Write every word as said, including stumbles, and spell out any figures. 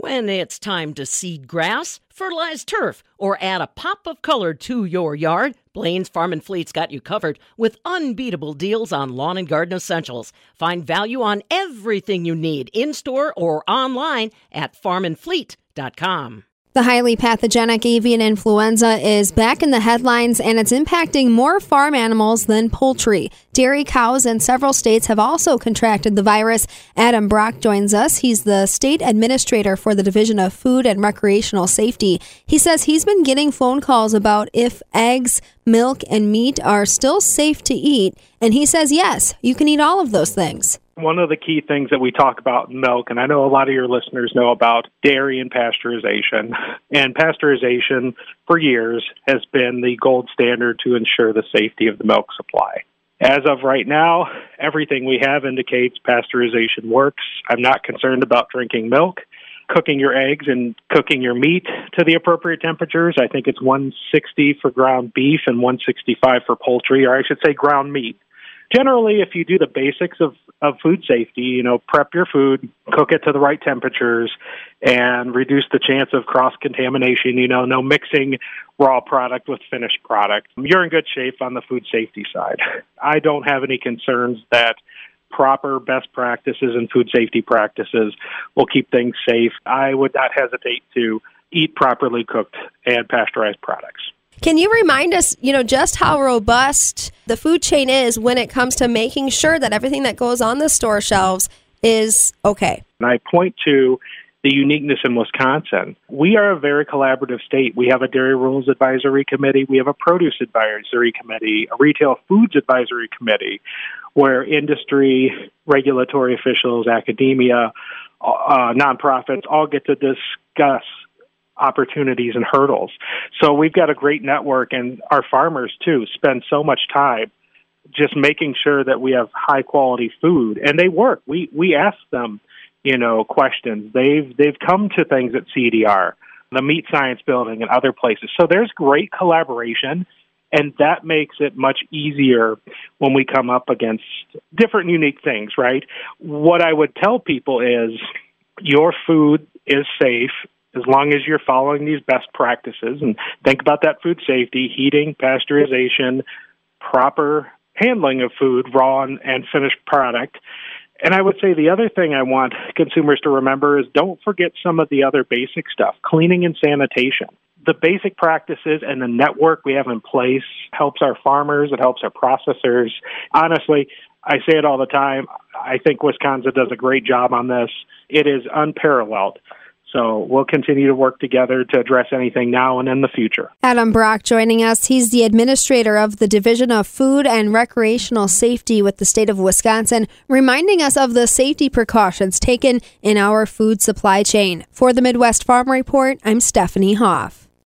When it's time to seed grass, fertilize turf, or add a pop of color to your yard, Blaine's Farm and Fleet's got you covered with unbeatable deals on lawn and garden essentials. Find value on everything you need in-store or online at farm and fleet dot com. The highly pathogenic avian influenza is back in the headlines, and it's impacting more farm animals than poultry. Dairy cows in several states have also contracted the virus. Adam Brock joins us. He's the state administrator for the Division of Food and Recreational Safety. He says he's been getting phone calls about if eggs, milk, and meat are still safe to eat, and he says, yes, you can eat all of those things. One of the key things that we talk about in milk, and I know a lot of your listeners know about dairy and pasteurization, and pasteurization for years has been the gold standard to ensure the safety of the milk supply. As of right now, everything we have indicates pasteurization works. I'm not concerned about drinking milk. Cooking your eggs and cooking your meat to the appropriate temperatures. I think it's one sixty for ground beef and one sixty-five for poultry, or I should say ground meat. Generally, if you do the basics of, of food safety, you know, prep your food, cook it to the right temperatures, and reduce the chance of cross-contamination, you know, no mixing raw product with finished product, you're in good shape on the food safety side. I don't have any concerns that proper best practices and food safety practices will keep things safe. I would not hesitate to eat properly cooked and pasteurized products. Can you remind us, you know, just how robust the food chain is when it comes to making sure that everything that goes on the store shelves is okay? And I point to the uniqueness in Wisconsin. We are a very collaborative state. We have a Dairy Rules Advisory Committee. We have a Produce Advisory Committee, a Retail Foods Advisory Committee, where industry, regulatory officials, academia, uh, nonprofits all get to discuss opportunities and hurdles. So we've got a great network, and our farmers, too, spend so much time just making sure that we have high-quality food. And they work. We we ask them, you know, questions. They've they've come to things at C D R, the Meat Science Building, and other places. So there's great collaboration, and that makes it much easier when we come up against different unique things, right? What I would tell people is your food is safe as long as you're following these best practices. And think about that food safety, heating, pasteurization, proper handling of food, raw and, and finished product. And I would say the other thing I want consumers to remember is don't forget some of the other basic stuff, cleaning and sanitation. The basic practices and the network we have in place helps our farmers, it helps our processors. Honestly, I say it all the time, I think Wisconsin does a great job on this. It is unparalleled. So we'll continue to work together to address anything now and in the future. Adam Brock joining us. He's the administrator of the Division of Food and Recreational Safety with the state of Wisconsin, reminding us of the safety precautions taken in our food supply chain. For the Midwest Farm Report, I'm Stephanie Hoff.